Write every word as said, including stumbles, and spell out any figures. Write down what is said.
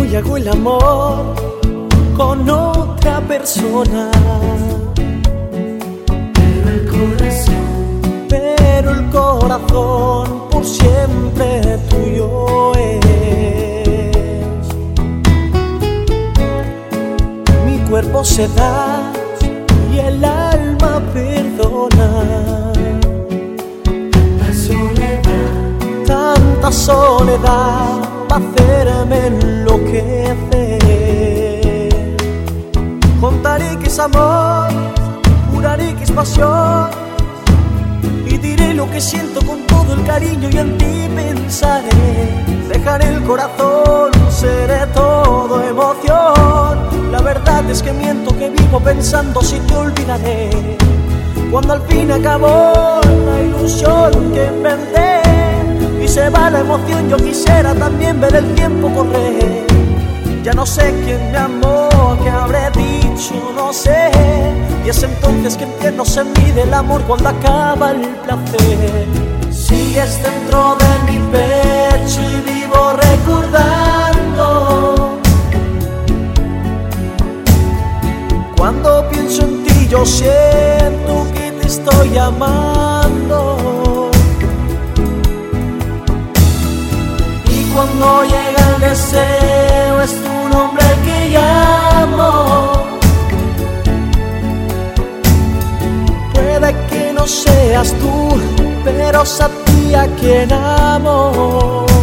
y hago el amor con otra persona. Pero el corazón, pero el corazón por siempre tuyo es. Mi cuerpo se da y el alma perdona. la soledad, Tanta soledad va a hacerme enloquecer. Contaré que es amor, juraré que es pasión, y diré lo que siento con todo el cariño y en ti pensaré. Dejaré el corazón, seré todo emoción. La verdad es que miento, que vivo pensando si te olvidaré. Cuando al fin acabó la ilusión que inventé y se va la emoción, yo quisiera también ver el tiempo correr. Ya no sé quién me amó, qué habré dicho, no sé. Y es entonces que entiendo, se mide el amor cuando acaba el placer. Sigues dentro de mi pecho y vivo recordando. Cuando pienso en ti yo siento que te estoy amando. Y cuando llega el deseo es tu nombre el que llamo. Puede que no seas tú, pero es a ti a quien amo.